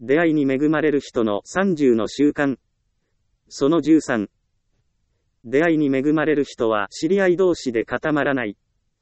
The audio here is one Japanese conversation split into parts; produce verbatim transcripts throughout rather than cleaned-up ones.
出会いに恵まれる人のさんじゅうの習慣。そのじゅうさん。出会いに恵まれる人は知り合い同士で固まらない。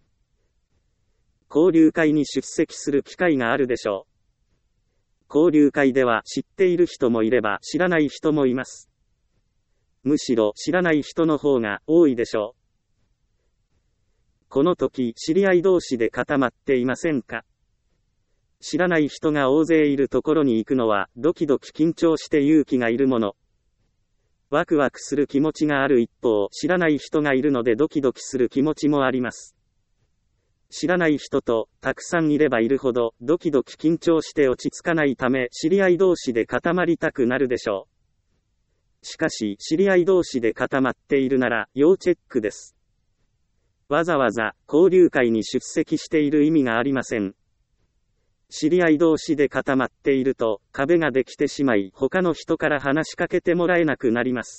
交流会に出席する機会があるでしょう。交流会では知っている人もいれば知らない人もいます。むしろ知らない人の方が多いでしょう。この時、知り合い同士で固まっていませんか？知らない人が大勢いるところに行くのは、ドキドキ緊張して勇気がいるもの。ワクワクする気持ちがある一方、知らない人がいるのでドキドキする気持ちもあります。知らない人とたくさんいればいるほど、ドキドキ緊張して落ち着かないため、知り合い同士で固まりたくなるでしょう。しかし、知り合い同士で固まっているなら、要チェックです。わざわざ交流会に出席している意味がありません。知り合い同士で固まっていると、壁ができてしまい、他の人から話しかけてもらえなくなります。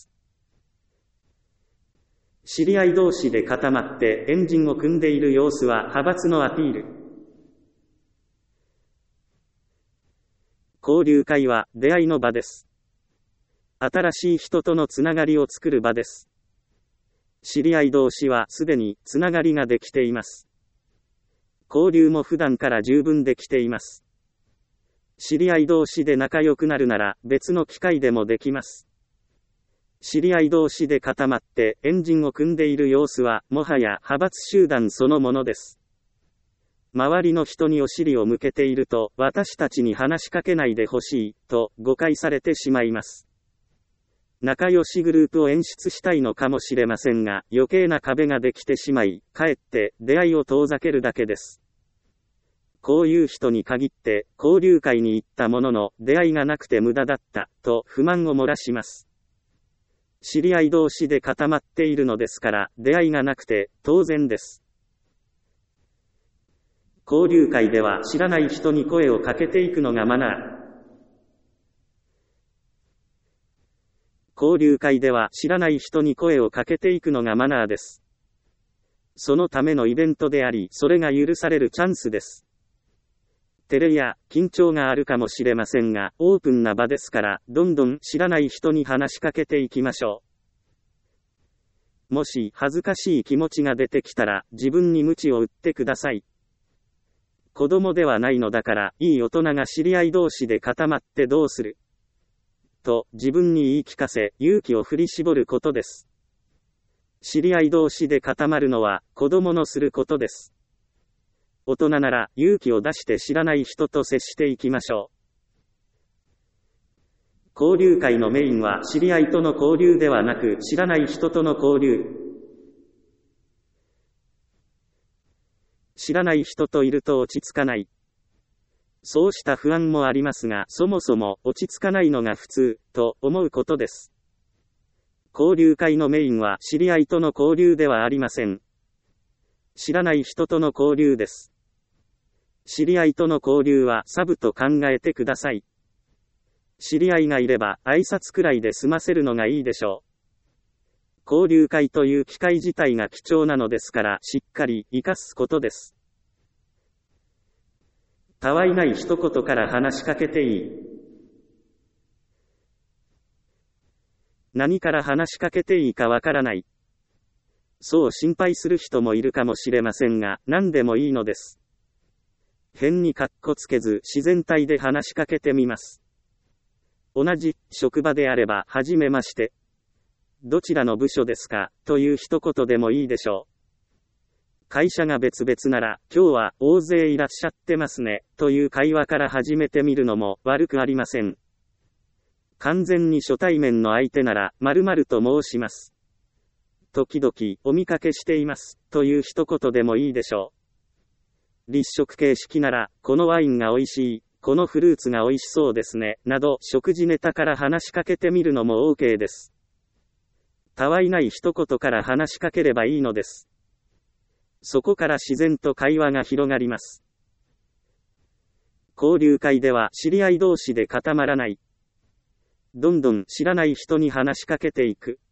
知り合い同士で固まってエンジンを組んでいる様子は派閥のアピール。交流会は出会いの場です。新しい人とのつながりを作る場です。知り合い同士はすでにつながりができています。交流も普段から十分できています。知り合い同士で仲良くなるなら別の機会でもできます。知り合い同士で固まってエンジンを組んでいる様子はもはや派閥集団そのものです。周りの人にお尻を向けていると私たちに話しかけないでほしいと誤解されてしまいます。仲良しグループを演出したいのかもしれませんが、余計な壁ができてしまい、かえって出会いを遠ざけるだけです。こういう人に限って、交流会に行ったものの、出会いがなくて無駄だった、と不満を漏らします。知り合い同士で固まっているのですから、出会いがなくて、当然です。交流会では知らない人に声をかけていくのがマナー。交流会では知らない人に声をかけていくのがマナーです。そのためのイベントであり、それが許されるチャンスです。照れや緊張があるかもしれませんが、オープンな場ですから、どんどん知らない人に話しかけていきましょう。もし恥ずかしい気持ちが出てきたら、自分に鞭を打ってください。子供ではないのだから、いい大人が知り合い同士で固まってどうすると自分に言い聞かせ、勇気を振り絞ることです。知り合い同士で固まるのは子供のすることです。大人なら勇気を出して知らない人と接していきましょう。交流会のメインは知り合いとの交流ではなく知らない人との交流。知らない人といると落ち着かない。そうした不安もありますが、そもそも落ち着かないのが普通、と思うことです。交流会のメインは知り合いとの交流ではありません。知らない人との交流です。知り合いとの交流はサブと考えてください。知り合いがいれば挨拶くらいで済ませるのがいいでしょう。交流会という機会自体が貴重なのですから、しっかり活かすことです。たわいない一言から話しかけていい。何から話しかけていいかわからない。そう心配する人もいるかもしれませんが、何でもいいのです。変にかっこつけず自然体で話しかけてみます。同じ職場であれば、はじめまして。どちらの部署ですか、という一言でもいいでしょう。会社が別々なら、今日は大勢いらっしゃってますね、という会話から始めてみるのも悪くありません。完全に初対面の相手なら、〇〇と申します。時々お見かけしています、という一言でもいいでしょう。立食形式なら、このワインが美味しい、このフルーツが美味しそうですね、など食事ネタから話しかけてみるのも OK です。たわいない一言から話しかければいいのです。そこから自然と会話が広がります。交流会では知り合い同士で固まらない。どんどん知らない人に話しかけていく。